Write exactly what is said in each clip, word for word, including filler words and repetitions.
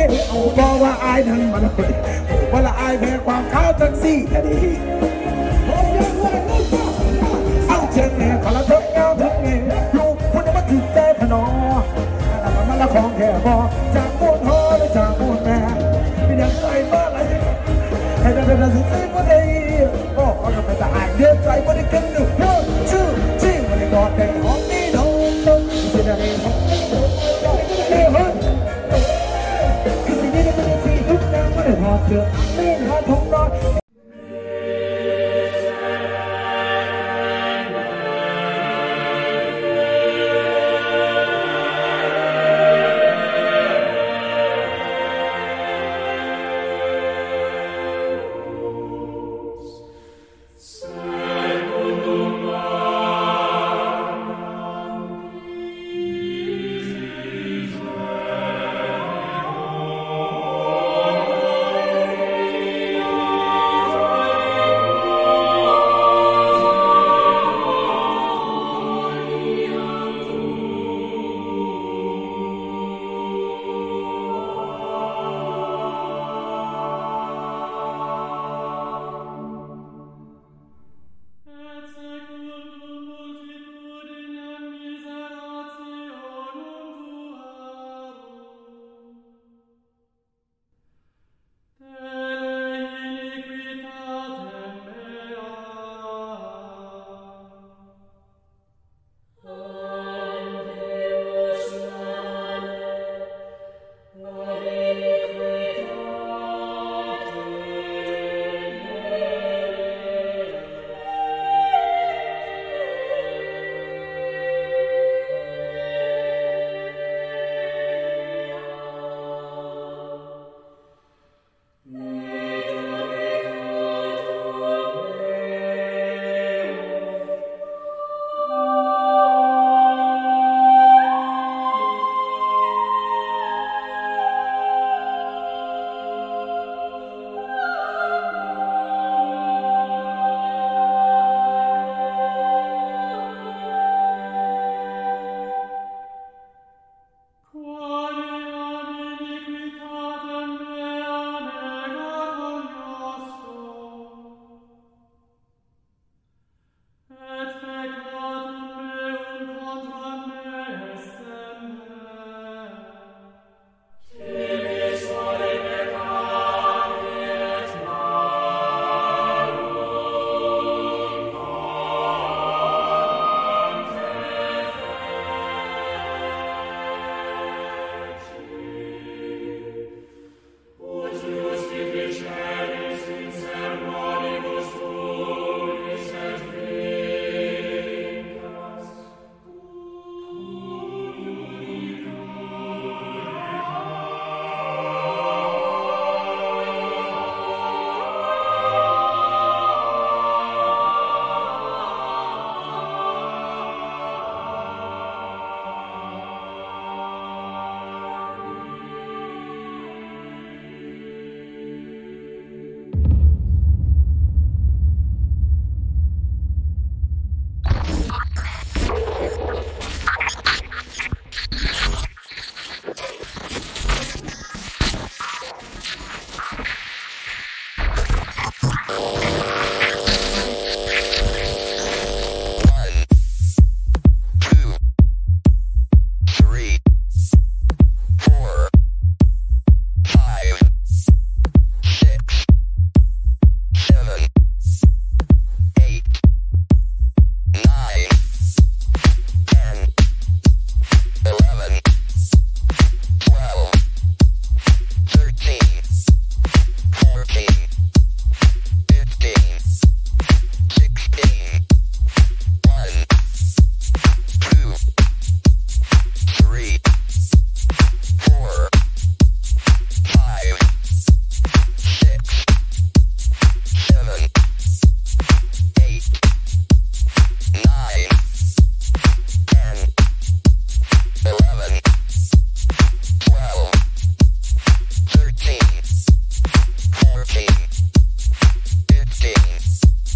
เอาบอกว่าอายนั้นมันเลยว่าละอายแพ้ความขาวทั้งสี่อะดิเอาเชิงแง่ขอละเถิงเงาเถิงแง่ลูกคนนี้มาถึงใจพนออะไรมันละของแค่บอจากมูลฮอหรือจากมูลแม่ไม่อยากใจบ้าอะไรให้ได้เป็นสิ่งที่ไม่ได้โอ้เขาจะไปแต่อายเดือดใจไม่ได้กันดูชื่อชื่อไม่ได้กอดแต่หอมนี่น้องน้องจะได้ไม่ต้องคือสิ่งนี้ไม่ได้สิ่งทุกอย่างไม่ได้พอเจอไม่หาทงนอน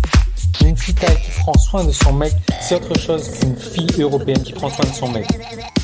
prend soin de son mec, c'est autre chose qu'une fille européenne qui prend soin de son mec.